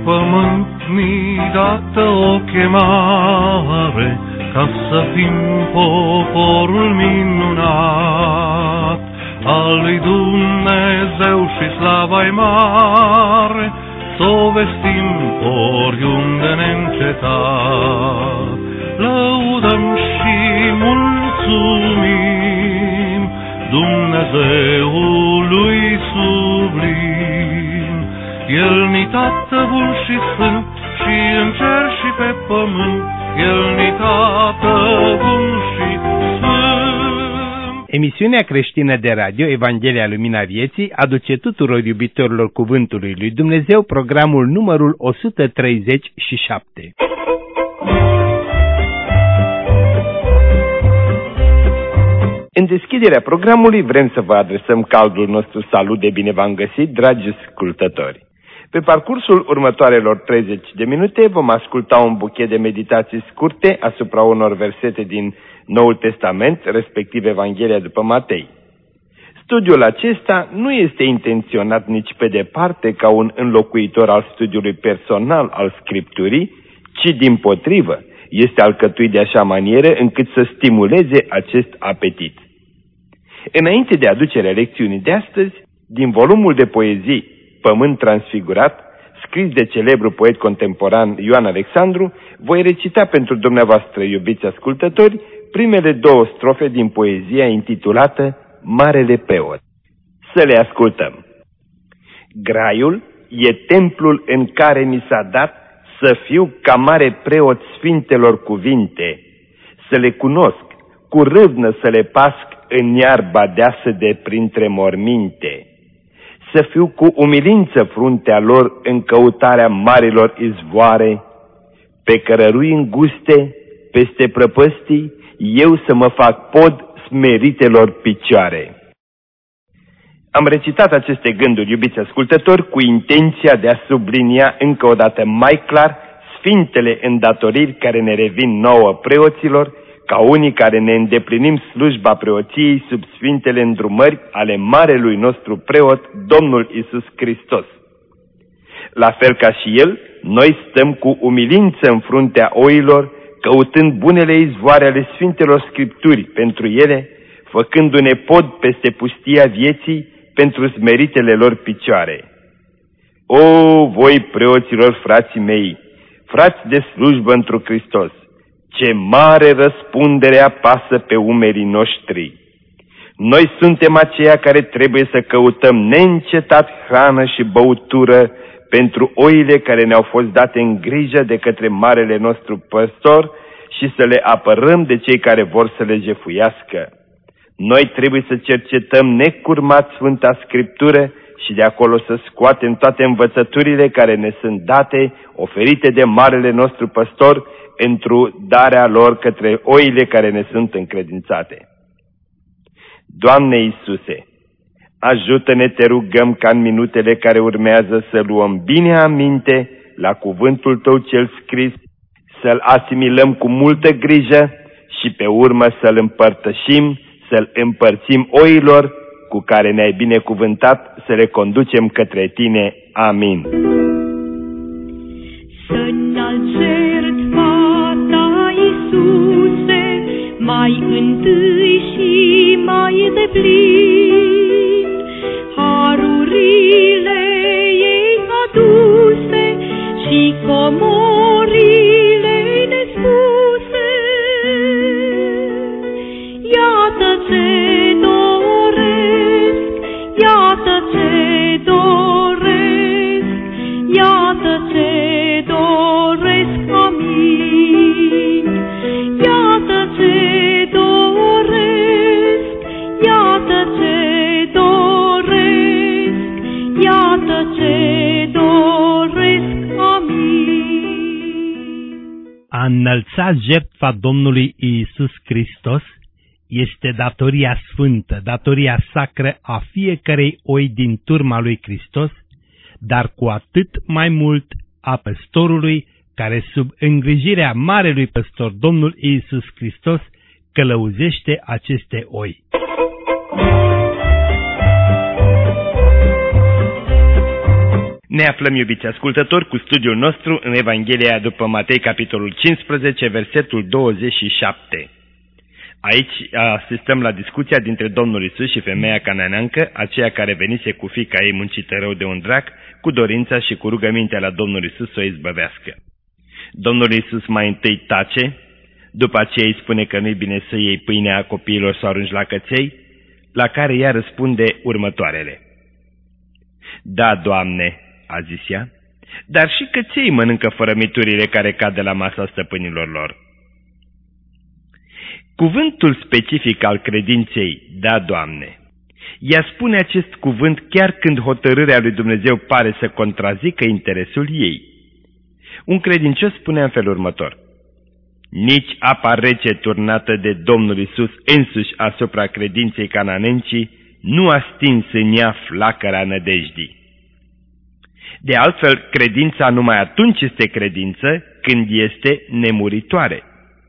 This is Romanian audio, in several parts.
pământ mi-i dată o chemare, ca să fim poporul minunat al lui Dumnezeu și slava-i mare, s-o vestim oriunde neîncetat. Lăudăm și mulțumim Dumnezeului sublim. El-ni Tată bun și sfânt, și în cer și pe pământ, El-ni Tată bun și sfânt. Emisiunea creștină de radio Evanghelia Lumina Vieții aduce tuturor iubitorilor Cuvântului lui Dumnezeu programul numărul 137. În deschiderea programului vrem să vă adresăm caldul nostru salut de bine v-am găsit, dragi ascultători. Pe parcursul următoarelor 30 de minute vom asculta un buchet de meditații scurte asupra unor versete din Noul Testament, respectiv Evanghelia după Matei. Studiul acesta nu este intenționat nici pe departe ca un înlocuitor al studiului personal al Scripturii, ci dimpotrivă este alcătuit de așa manieră încât să stimuleze acest apetit. Înainte de aducerea lecțiunii de astăzi, din volumul de poezii Pământ transfigurat, scris de celebrul poet contemporan Ioan Alexandru, voi recita pentru dumneavoastră, iubiți ascultători, primele două strofe din poezia intitulată Marele Preot. Să le ascultăm. Graiul e templul în care mi s-a dat să fiu ca mare preot sfintelor cuvinte, să le cunosc, cu râvnă să le pasc în iarba deasă de printre morminte, să fiu cu umilință fruntea lor în căutarea marilor izvoare, pe cărărui înguste, peste prăpăstii, eu să mă fac pod smeritelor picioare. Am recitat aceste gânduri, iubiți ascultători, cu intenția de a sublinia încă o dată mai clar sfintele îndatoriri care ne revin nouă preoților, ca unii care ne îndeplinim slujba preoției sub sfintele îndrumări ale marelui nostru preot, Domnul Iisus Hristos. La fel ca și El, noi stăm cu umilință în fruntea oilor, căutând bunele izvoare ale Sfintelor Scripturi pentru ele, făcându-ne pod peste pustia vieții pentru smeritele lor picioare. O, voi preoților, frații mei, frați de slujbă întru Hristos, ce mare răspundere apasă pe umerii noștri! Noi suntem aceia care trebuie să căutăm neîncetat hrană și băutură pentru oile care ne-au fost date în grijă de către marele nostru păstor și să le apărăm de cei care vor să le jefuiască. Noi trebuie să cercetăm necurmat Sfânta Scriptură și de acolo să scoatem toate învățăturile care ne sunt date, oferite de marele nostru păstor, într-o darea lor către oile care ne sunt încredințate. Doamne Iisuse, ajută-ne, te rugăm, ca în minutele care urmează să luăm bine aminte la cuvântul Tău cel scris, să-l asimilăm cu multă grijă și pe urmă să-l împărtășim, să-l împărțim oilor cu care ne-ai binecuvântat, să le conducem către Tine. Amin. Să-nalți jertfa Ta, Iisuse, mai întâi și mai deplin, harurile ei aduse și comorile nespuse. Iată ce doresc, iată ce doresc, iată ce doresc, amin. Iată ce doresc, iată ce doresc, iată ce doresc, amin. A înălța jertfa Domnului Iisus Hristos este datoria sfântă, datoria sacră a fiecărei oi din turma lui Hristos, dar cu atât mai mult a păstorului care sub îngrijirea marelui păstor Domnul Iisus Hristos călăuzește aceste oi. Ne aflăm, iubiți ascultători, cu studiul nostru în Evanghelia după Matei, capitolul 15, versetul 27. Aici asistăm la discuția dintre Domnul Iisus și femeia cananeancă, aceea care venise cu fiica ei muncită rău de un drac, cu dorința și cu rugămintea la Domnul Iisus să o izbăvească. Domnul Iisus mai întâi tace, după aceea îi spune că nu-i bine să iei pâinea copiilor să o arunci la căței, la care ea răspunde următoarele. Da, Doamne, a zis ea, dar și căței mănâncă fărămiturile care cad de la masa stăpânilor lor. Cuvântul specific al credinței, da, Doamne, ea spune acest cuvânt chiar când hotărârea lui Dumnezeu pare să contrazică interesul ei. Un credincios spune în felul următor: nici apa rece turnată de Domnul Iisus însuși asupra credinței cananencii nu a stins în ea flacăra nădejdii. De altfel, credința numai atunci este credință când este nemuritoare.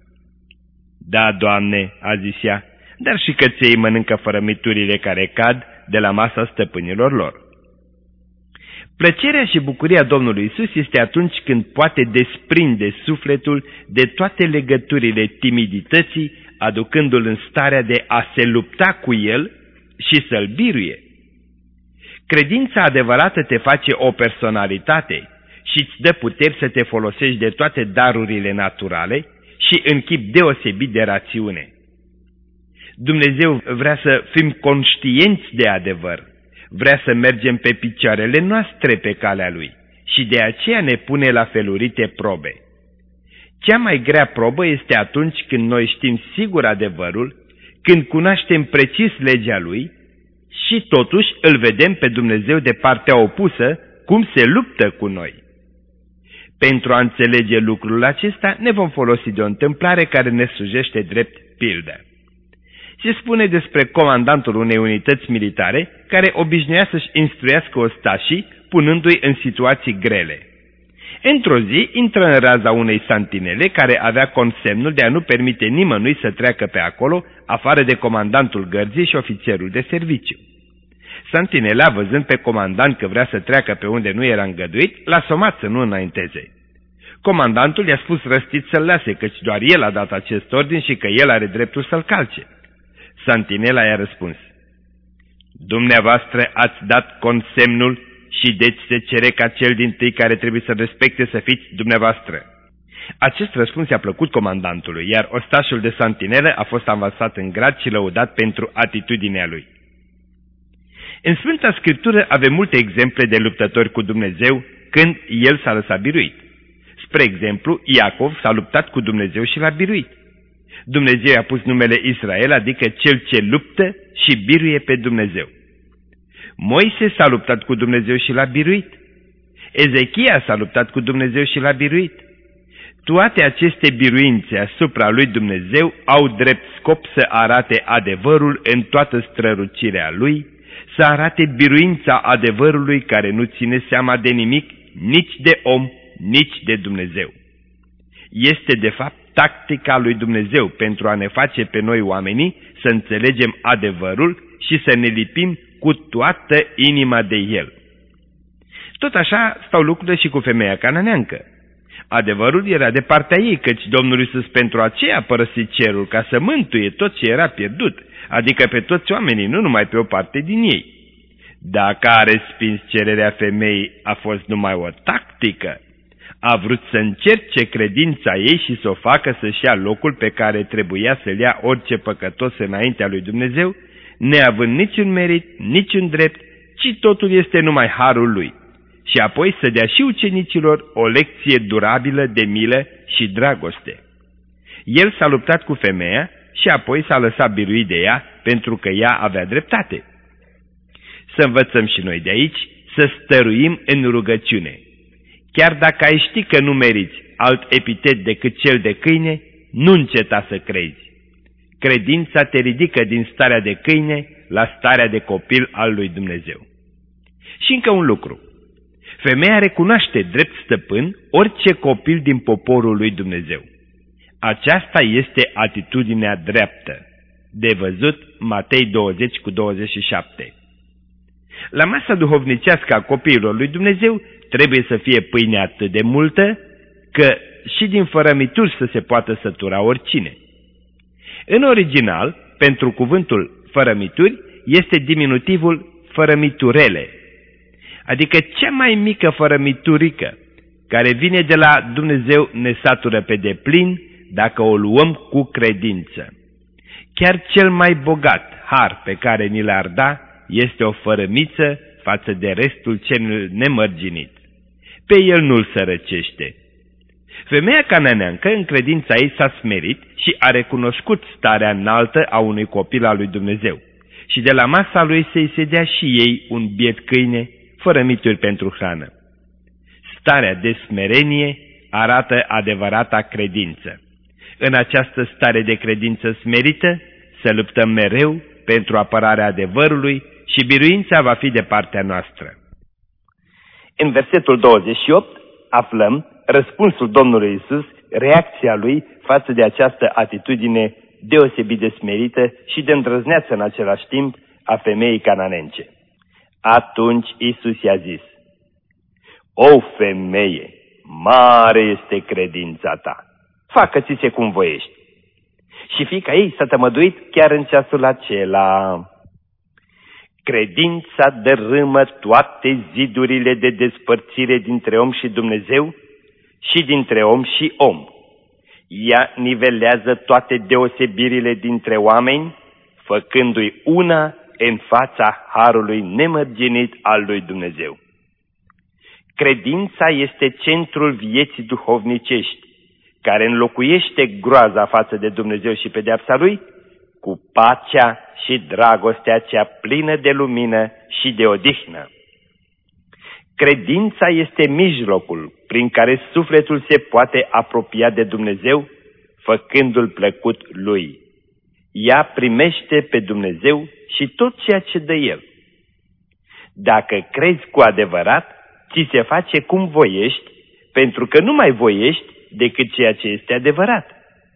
Da, Doamne, a zis ea, dar și căței mănâncă fărămiturile care cad de la masa stăpânilor lor. Plăcerea și bucuria Domnului Iisus este atunci când poate desprinde sufletul de toate legăturile timidității, aducându-l în starea de a se lupta cu el și să-l biruie. Credința adevărată te face o personalitate și îți dă puteri să te folosești de toate darurile naturale și în chip deosebit de rațiune. Dumnezeu vrea să fim conștienți de adevăr, vrea să mergem pe picioarele noastre pe calea Lui și de aceea ne pune la felurite probe. Cea mai grea probă este atunci când noi știm sigur adevărul, când cunoaștem precis legea Lui și totuși îl vedem pe Dumnezeu de partea opusă, cum se luptă cu noi. Pentru a înțelege lucrul acesta, ne vom folosi de o întâmplare care ne slujește drept pildă. Se spune despre comandantul unei unități militare care obișnuia să-și instruiască ostașii, punându-i în situații grele. Într-o zi intră în raza unei santinele care avea consemnul de a nu permite nimănui să treacă pe acolo, afară de comandantul gărzii și ofițerul de serviciu. Santinela, văzând pe comandant că vrea să treacă pe unde nu era îngăduit, l-a somat să nu înainteze. Comandantul i-a spus răstit să-l lase, căci doar el a dat acest ordin și că el are dreptul să-l calce. Santinela i-a răspuns: dumneavoastră ați dat consemnul și deci se cere ca cel dintâi care trebuie să respecte să fiți dumneavoastră. Acest răspuns i-a plăcut comandantului, iar ostașul de santinelă a fost avansat în grad și lăudat pentru atitudinea lui. În Sfânta Scriptură avem multe exemple de luptători cu Dumnezeu când el s-a lăsat biruit. Spre exemplu, Iacov s-a luptat cu Dumnezeu și l-a biruit. Dumnezeu i-a pus numele Israel, adică cel ce luptă și biruie pe Dumnezeu. Moise s-a luptat cu Dumnezeu și l-a biruit. Ezechia s-a luptat cu Dumnezeu și l-a biruit. Toate aceste biruințe asupra lui Dumnezeu au drept scop să arate adevărul în toată strălucirea lui, să arate biruința adevărului care nu ține seama de nimic, nici de om, nici de Dumnezeu. Este de fapt tactica lui Dumnezeu pentru a ne face pe noi oamenii să înțelegem adevărul și să ne lipim cu toată inima de el. Tot așa stau lucrurile și cu femeia cananeancă. Adevărul era de partea ei, căci Domnul Iisus pentru aceea a părăsit cerul ca să mântuie tot ce era pierdut, adică pe toți oamenii, nu numai pe o parte din ei. Dacă a respins cererea femeii, a fost numai o tactică. A vrut să încerce credința ei și să o facă să-și ia locul pe care trebuia să-l ia orice păcătos înaintea lui Dumnezeu, neavând niciun merit, niciun drept, ci totul este numai harul lui. Și apoi să dea și ucenicilor o lecție durabilă de milă și dragoste. El s-a luptat cu femeia și apoi s-a lăsat biruit de ea pentru că ea avea dreptate. Să învățăm și noi de aici să stăruim în rugăciune. Chiar dacă ai ști că nu meriți alt epitet decât cel de câine, nu înceta să crezi. Credința te ridică din starea de câine la starea de copil al lui Dumnezeu. Și încă un lucru. Femeia recunoaște drept stăpân orice copil din poporul lui Dumnezeu. Aceasta este atitudinea dreaptă. De văzut Matei 20:27. La masa duhovnicească a copiilor lui Dumnezeu, trebuie să fie pâine atât de multă, că și din fărămituri să se poată sătura oricine. În original, pentru cuvântul fărămituri, este diminutivul fărămiturele, adică cea mai mică fărămiturică, care vine de la Dumnezeu ne satură pe deplin dacă o luăm cu credință. Chiar cel mai bogat har pe care ni l-ar da este o fărămiță față de restul cel nemărginit. Pe el nu-l sărăcește. Femeia cananeancă în credința ei s-a smerit și a recunoscut starea înaltă a unui copil al lui Dumnezeu și de la masa lui să-i se dea și ei un biet câine fără mituri pentru hrană. Starea de smerenie arată adevărata credință. În această stare de credință smerită să luptăm mereu pentru apărarea adevărului și biruința va fi de partea noastră. În versetul 28 aflăm răspunsul Domnului Iisus, reacția lui față de această atitudine deosebit de smerită și de îndrăzneață în același timp a femeii cananence. Atunci Iisus i-a zis: O femeie, mare este credința ta, facă-ți-se cum voiești. Și fiica ei s-a tămăduit chiar în ceasul acela. Credința dărâmă toate zidurile de despărțire dintre om și Dumnezeu și dintre om și om. Ea nivelează toate deosebirile dintre oameni, făcându-i una în fața harului nemărginit al lui Dumnezeu. Credința este centrul vieții duhovnicești, care înlocuiește groaza față de Dumnezeu și pedeapsa lui cu pacea și dragostea cea plină de lumină și de odihnă. Credința este mijlocul prin care sufletul se poate apropia de Dumnezeu, făcându-l plăcut lui. Ea primește pe Dumnezeu și tot ceea ce dă El. Dacă crezi cu adevărat, ți se face cum voiești, pentru că nu mai voiești decât ceea ce este adevărat.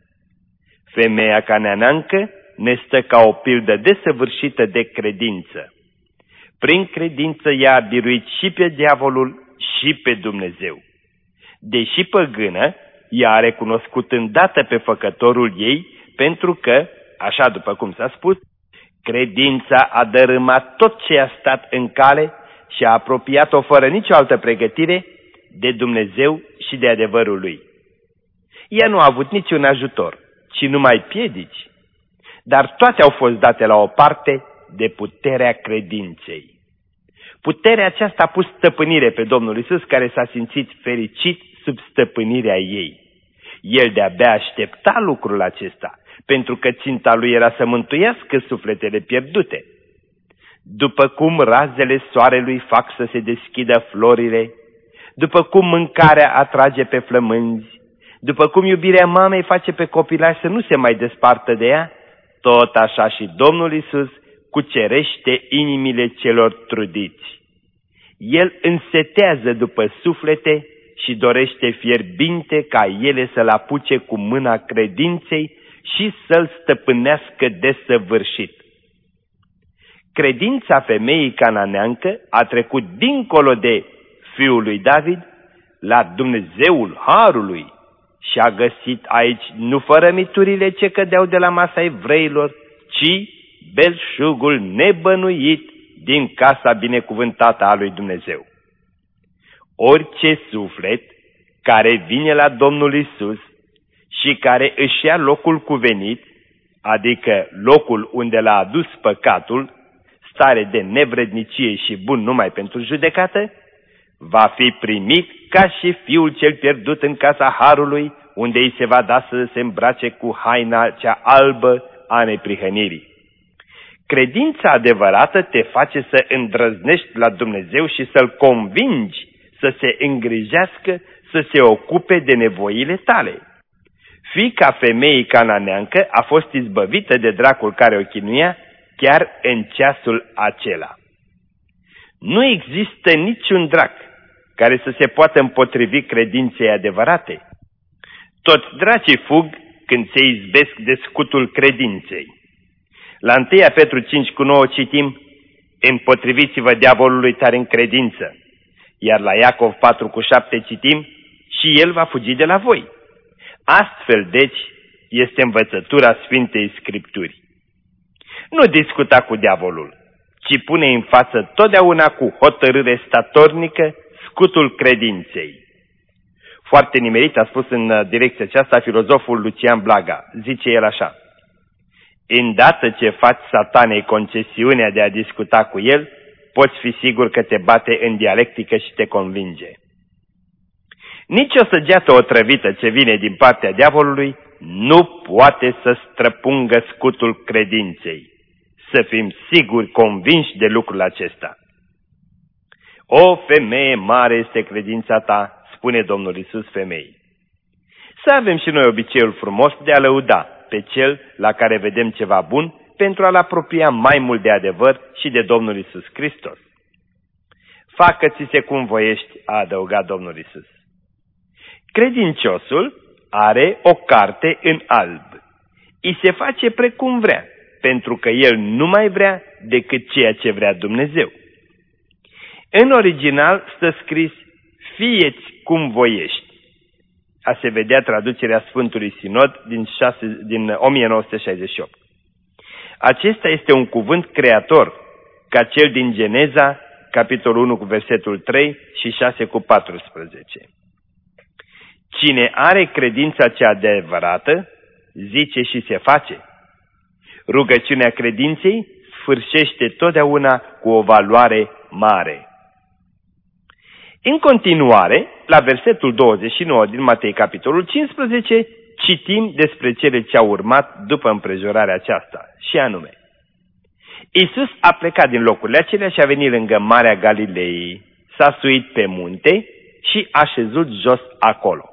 Femeia cananeancă ne stă ca o pildă desăvârșită de credință. Prin credință ea a biruit și pe diavolul și pe Dumnezeu. Deși păgână, ea a recunoscut îndată pe făcătorul ei, pentru că, așa după cum s-a spus, credința a dărâmat tot ce a stat în cale și a apropiat-o fără nicio altă pregătire de Dumnezeu și de adevărul lui. Ea nu a avut niciun ajutor, ci numai piedici, dar toate au fost date la o parte de puterea credinței. Puterea aceasta a pus stăpânire pe Domnul Iisus, care s-a simțit fericit sub stăpânirea ei. El de-abia aștepta lucrul acesta, pentru că ținta lui era să mântuiască sufletele pierdute. După cum razele soarelui fac să se deschidă florile, după cum mâncarea atrage pe flămânzi, după cum iubirea mamei face pe copilași să nu se mai despartă de ea, tot așa și Domnul Iisus cucerește inimile celor trudiți. El însetează după suflete și dorește fierbinte ca ele să-l apuce cu mâna credinței și să-l stăpânească desăvârșit. Credința femeii cananeancă a trecut dincolo de fiul lui David la Dumnezeul Harului și a găsit aici nu fărămiturile ce cădeau de la masa evreilor, ci belșugul nebănuit din casa binecuvântată a lui Dumnezeu. Orice suflet care vine la Domnul Iisus și care își ia locul cuvenit, adică locul unde l-a adus păcatul, stare de nevrednicie și bun numai pentru judecată, va fi primit ca și fiul cel pierdut în casa Harului, unde îi se va da să se îmbrace cu haina cea albă a neprihănirii. Credința adevărată te face să îndrăznești la Dumnezeu și să-L convingi să se îngrijească, să se ocupe de nevoile tale. Fiica femeii cananeancă a fost izbăvită de dracul care o chinuia chiar în ceasul acela. Nu există niciun drac care să se poată împotrivi credinței adevărate. Toți dracii fug când se izbesc de scutul credinței. La 1 Petru 5:9 citim: Împotriviți-vă diavolului tare în credință, Iar la Iacov 4:7 citim, și el va fugi de la voi. Astfel, deci, este învățătura Sfintei Scripturi. Nu discuta cu diavolul, ci pune în față totdeauna cu hotărâre statornică scutul credinței. Foarte nimerit a spus în direcția aceasta filozoful Lucian Blaga. Zice el așa: îndată ce faci Satanei concesiunea de a discuta cu el, poți fi sigur că te bate în dialectică și te convinge. Nici o săgeată otrăvită ce vine din partea diavolului nu poate să străpungă scutul credinței. Să fim siguri, convinși de lucrul acesta. O femeie, mare este credința ta, spune Domnul Iisus femeii. Să avem și noi obiceiul frumos de a lăuda pe cel la care vedem ceva bun, pentru a-l apropia mai mult de adevăr și de Domnul Iisus Hristos. Facă-ți-se cum voiești, a adăugat Domnul Iisus. Credinciosul are o carte în alb. I se face precum vrea, pentru că el nu mai vrea decât ceea ce vrea Dumnezeu. În original stă scris, fie-ți cum voiești. A se vedea traducerea Sfântului Sinod din 1968. Acesta este un cuvânt creator, ca cel din Geneza, capitolul 1 cu versetul 3 și 6 cu 14. Cine are credința cea adevărată, zice și se face. Rugăciunea credinței sfârșește totdeauna cu o valoare mare. În continuare, la versetul 29 din Matei, capitolul 15, citim despre cele ce au urmat după împrejurarea aceasta, și anume: Iisus a plecat din locurile acelea și a venit lângă Marea Galilei, s-a suit pe munte și a șezut jos acolo.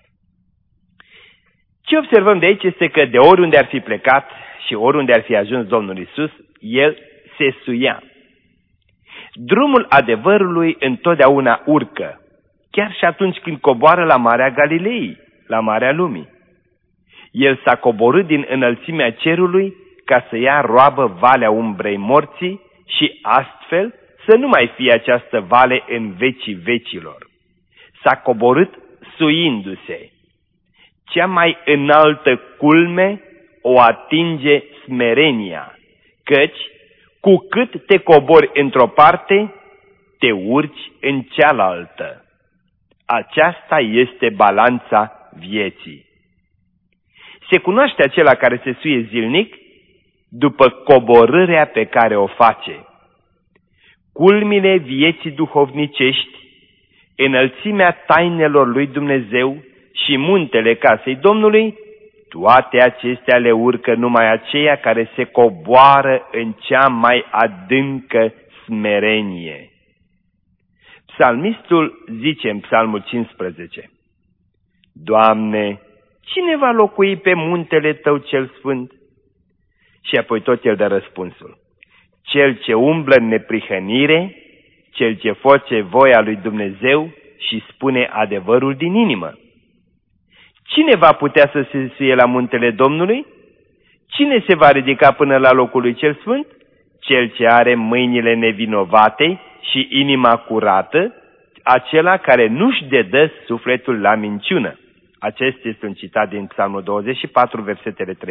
Ce observăm de aici este că de oriunde ar fi plecat și oriunde ar fi ajuns Domnul Iisus, el se suia. Drumul adevărului întotdeauna urcă, chiar și atunci când coboară la Marea Galilei, la Marea Lumii. El s-a coborât din înălțimea cerului ca să ia roabă valea umbrei morții și astfel să nu mai fie această vale în vecii vecilor. S-a coborât suindu-se. Cea mai înaltă culme o atinge smerenia, căci cu cât te cobori într-o parte, te urci în cealaltă. Aceasta este balanța vieții. Se cunoaște acela care se suie zilnic după coborârea pe care o face. Culmile vieții duhovnicești, înălțimea tainelor lui Dumnezeu și muntele casei Domnului, toate acestea le urcă numai aceia care se coboară în cea mai adâncă smerenie. Psalmistul zice în Psalmul 15: Doamne, cine va locui pe muntele Tău cel sfânt? Și apoi tot el dă răspunsul: Cel ce umblă în neprihănire, cel ce face voia lui Dumnezeu și spune adevărul din inimă. Cine va putea să se suie la muntele Domnului? Cine se va ridica până la locul lui cel sfânt? Cel ce are mâinile nevinovate și inima curată, acela care nu-și dedă sufletul la minciună. Acesta este un citat din Psalmul 24, versetele 3-4.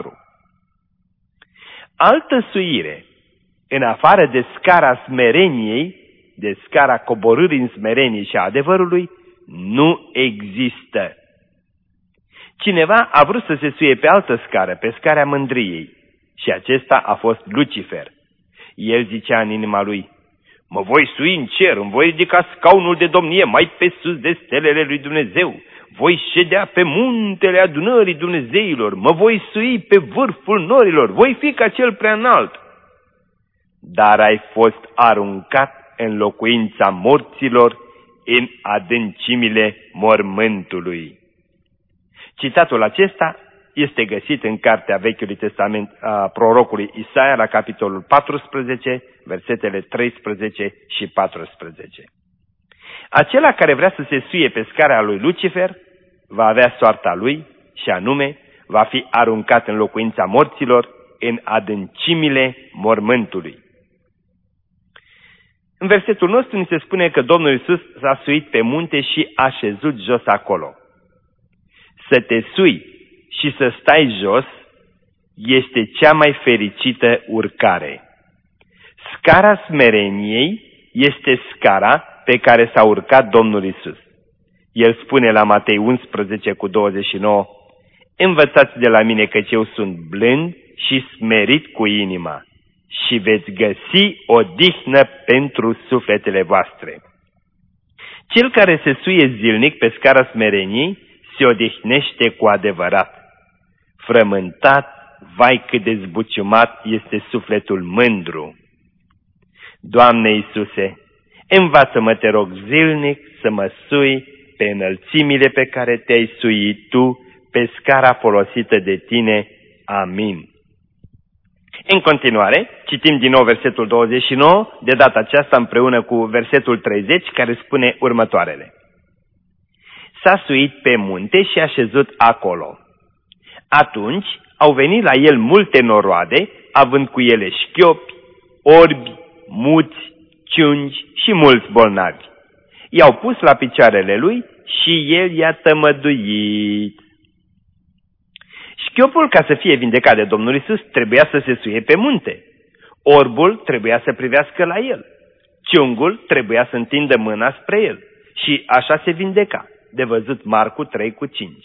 Altă suire, în afară de scara smereniei, de scara coborârii în smerenie și a adevărului, nu există. Cineva a vrut să se suie pe altă scară, pe scara mândriei, și acesta a fost Lucifer. El zicea în inima lui: mă voi sui în cer, îmi voi ridica scaunul de domnie mai pe sus de stelele lui Dumnezeu, voi ședea pe muntele adunării Dumnezeilor, mă voi sui pe vârful norilor, voi fi ca cel prea înalt. Dar ai fost aruncat în locuința morților, în adâncimile mormântului. Citatul acesta este găsit în cartea Vechiului Testament a prorocului Isaia, la capitolul 14, versetele 13 și 14. Acela care vrea să se suie pe scara lui Lucifer va avea soarta lui, și anume va fi aruncat în locuința morților, în adâncimile mormântului. În versetul nostru ni se spune că Domnul Iisus s-a suit pe munte și a șezut jos acolo. Să te sui și să stai jos este cea mai fericită urcare. Scara smereniei este scara pe care s-a urcat Domnul Iisus. El spune la Matei 11:29, învățați de la mine căci eu sunt blând și smerit cu inima și veți găsi odihnă pentru sufletele voastre. Cel care se suie zilnic pe scara smereniei se odihnește cu adevărat. Frământat, vai cât de zbuciumat este sufletul mândru. Doamne Iisuse, învață-mă, te rog, zilnic să mă sui pe înălțimile pe care te-ai suit Tu, pe scara folosită de Tine. Amin. În continuare, citim din nou versetul 29, de data aceasta împreună cu versetul 30, care spune următoarele. S-a suit pe munte și a șezut acolo. Atunci au venit la el multe noroade, având cu ele șchiopi, orbi, muți, ciungi și mulți bolnavi. I-au pus la picioarele lui și el i-a tămăduit. Șchiopul, ca să fie vindecat de Domnul Iisus, trebuia să se suie pe munte. Orbul trebuia să privească la el. Ciungul trebuia să întindă mâna spre el. Și așa se vindeca, de văzut Marcu 3:5.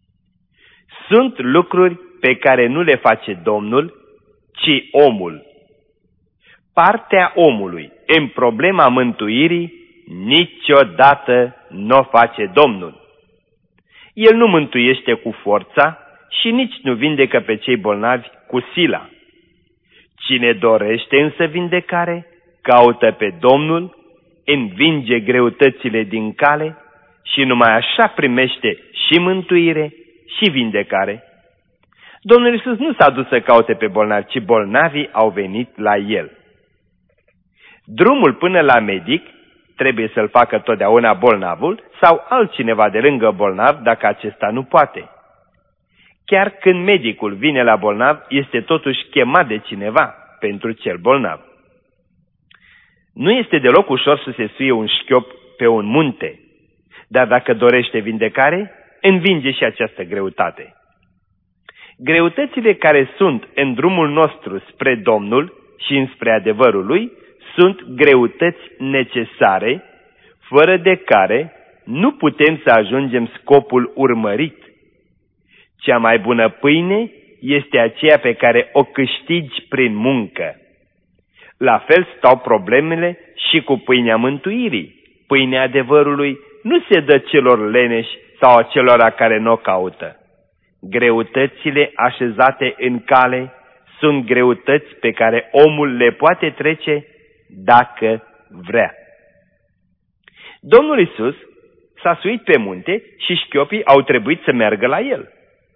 Sunt lucruri pe care nu le face Domnul, ci omul. Partea omului în problema mântuirii niciodată nu o face Domnul. El nu mântuiește cu forța și nici nu vindecă pe cei bolnavi cu sila. Cine dorește însă vindecare, caută pe Domnul, învinge greutățile din cale și numai așa primește și mântuire și vindecare. Domnul Iisus nu s-a dus să caute pe bolnavi, ci bolnavii au venit la El. Drumul până la medic trebuie să-l facă totdeauna bolnavul sau altcineva de lângă bolnav dacă acesta nu poate. Chiar când medicul vine la bolnav, este totuși chemat de cineva pentru cel bolnav. Nu este deloc ușor să se suie un șchiop pe un munte, dar dacă dorește vindecare, învinge și această greutate. Greutățile care sunt în drumul nostru spre Domnul și înspre adevărul Lui sunt greutăți necesare, fără de care nu putem să ajungem scopul urmărit. Cea mai bună pâine este aceea pe care o câștigi prin muncă. La fel stau problemele și cu pâinea mântuirii. Pâinea adevărului nu se dă celor leneși sau acelora care nu o caută. Greutățile așezate în cale sunt greutăți pe care omul le poate trece dacă vrea. Domnul Iisus s-a suit pe munte și șchiopii au trebuit să meargă la el.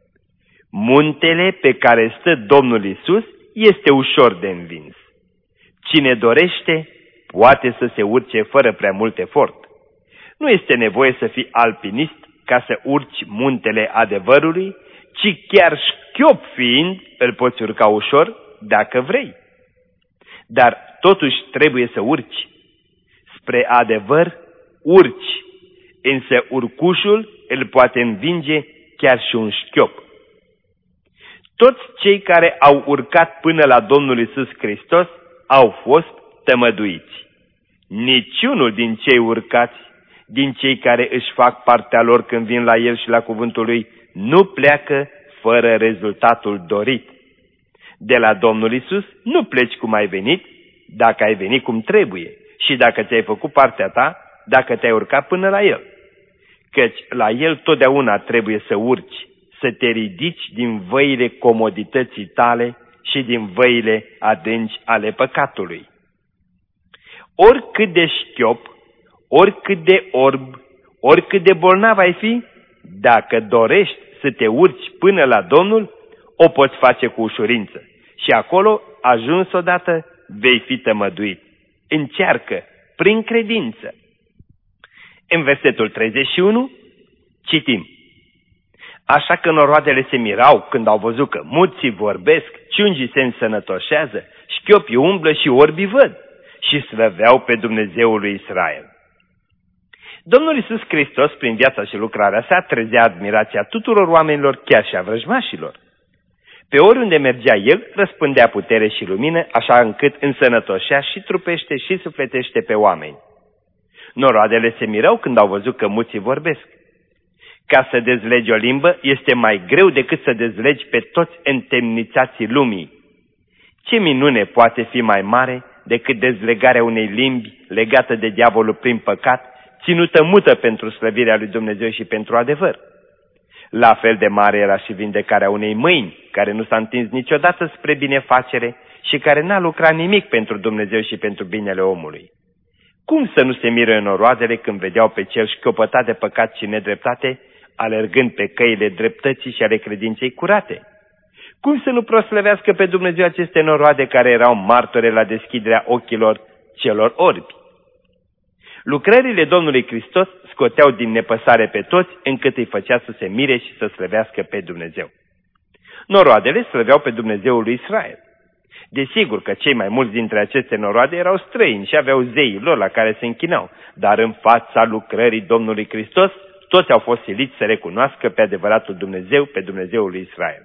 Muntele pe care stă Domnul Iisus este ușor de învins. Cine dorește poate să se urce fără prea mult efort. Nu este nevoie să fii alpinist ca să urci muntele adevărului, ci chiar șchiop fiind îl poți urca ușor dacă vrei. Dar totuși trebuie să urci. Spre adevăr urci, însă urcușul îl poate învinge chiar și un șchiop. Toți cei care au urcat până la Domnul Iisus Hristos au fost tămăduiți. Niciunul din cei urcați, din cei care își fac partea lor când vin la El și la cuvântul Lui, nu pleacă fără rezultatul dorit. De la Domnul Iisus nu pleci cum ai venit, dacă ai venit cum trebuie și dacă ți-ai făcut partea ta, dacă te-ai urcat până la El. Căci la El totdeauna trebuie să urci, să te ridici din văile comodității tale și din văile adânci ale păcatului. Oricât de șchiop, oricât de orb, oricât de bolnav ai fi, dacă dorești să te urci până la Domnul, o poți face cu ușurință. Și acolo, ajuns odată, vei fi tămăduit. Încearcă, prin credință. În versetul 31, citim. Așa că noroadele se mirau când au văzut că muții vorbesc, ciungii se însănătoșează, șchiopii umblă și orbii văd. și slăveau pe Dumnezeul lui Israel. Domnul Iisus Hristos, prin viața și lucrarea sa, trezea admirația tuturor oamenilor, chiar și a vrăjmașilor. Pe oriunde mergea el, răspândea putere și lumină, așa încât însănătoșea și trupește și sufletește pe oameni. Noroadele se mirau când au văzut că muții vorbesc. Ca să dezlegi o limbă este mai greu decât să dezlegi pe toți întemnițații lumii. Ce minune poate fi mai mare decât dezlegarea unei limbi legată de diavolul prin păcat, ținută mută pentru slăvirea lui Dumnezeu și pentru adevăr? La fel de mare era și vindecarea unei mâini, care nu s-a întins niciodată spre binefacere și care n-a lucrat nimic pentru Dumnezeu și pentru binele omului. Cum să nu se mire noroadele când vedeau pe cel șchiopătat de păcat și nedreptate, alergând pe căile dreptății și ale credinței curate? Cum să nu proslăvească pe Dumnezeu aceste noroade care erau martore la deschiderea ochilor celor orbi? Lucrările Domnului Hristos scoteau din nepăsare pe toți, încât îi făcea să se mire și să slăvească pe Dumnezeu. Noroadele slăveau pe Dumnezeul lui Israel. Desigur că cei mai mulți dintre aceste noroade erau străini și aveau zeii lor la care se închinau, dar în fața lucrării Domnului Hristos, toți au fost siliți să recunoască pe adevăratul Dumnezeu, pe Dumnezeul lui Israel.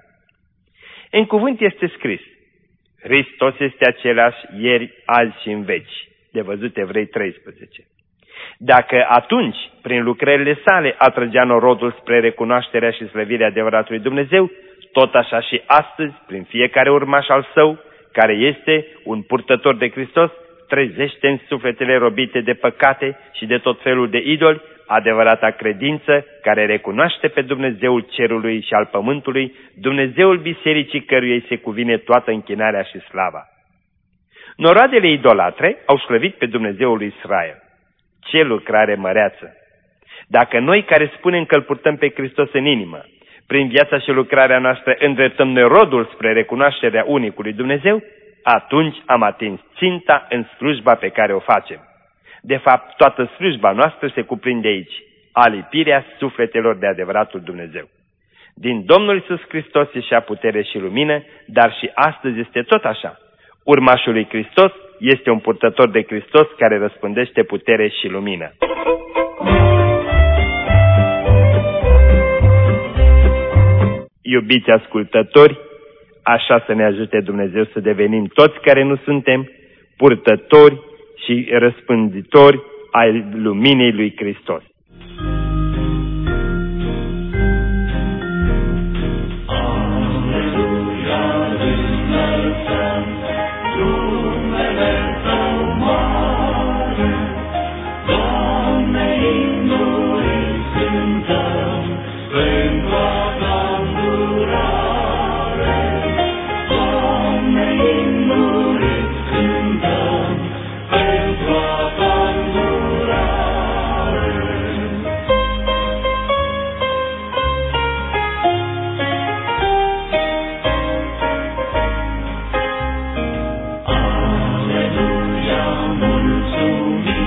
În cuvânt este scris: Hristos este același ieri, azi și în veci, de văzut Evrei 13. Dacă atunci, prin lucrările sale, atrăgea norodul spre recunoașterea și slăvirea adevăratului Dumnezeu, tot așa și astăzi, prin fiecare urmaș al său, care este un purtător de Hristos, trezește în sufletele robite de păcate și de tot felul de idoli adevărata credință care recunoaște pe Dumnezeul cerului și al pământului, Dumnezeul bisericii căruia îi se cuvine toată închinarea și slava. Noroadele idolatre au slăvit pe Dumnezeul lui Israel. Ce lucrare măreață! Dacă noi care spunem că îl purtăm pe Hristos în inimă, prin viața și lucrarea noastră îndreptăm noi rodul spre recunoașterea unicului Dumnezeu, atunci am atins ținta în slujba pe care o facem. De fapt, toată slujba noastră se cuprinde aici, alipirea sufletelor de adevăratul Dumnezeu. Din Domnul Iisus Hristos ieșea putere și lumină, dar și astăzi este tot așa. Urmașul lui Hristos este un purtător de Hristos care răspândește putere și lumină. Iubiți ascultători, așa să ne ajute Dumnezeu să devenim toți care nu suntem purtători și răspânditori ai luminii lui Hristos. Aleluia, mulțumim.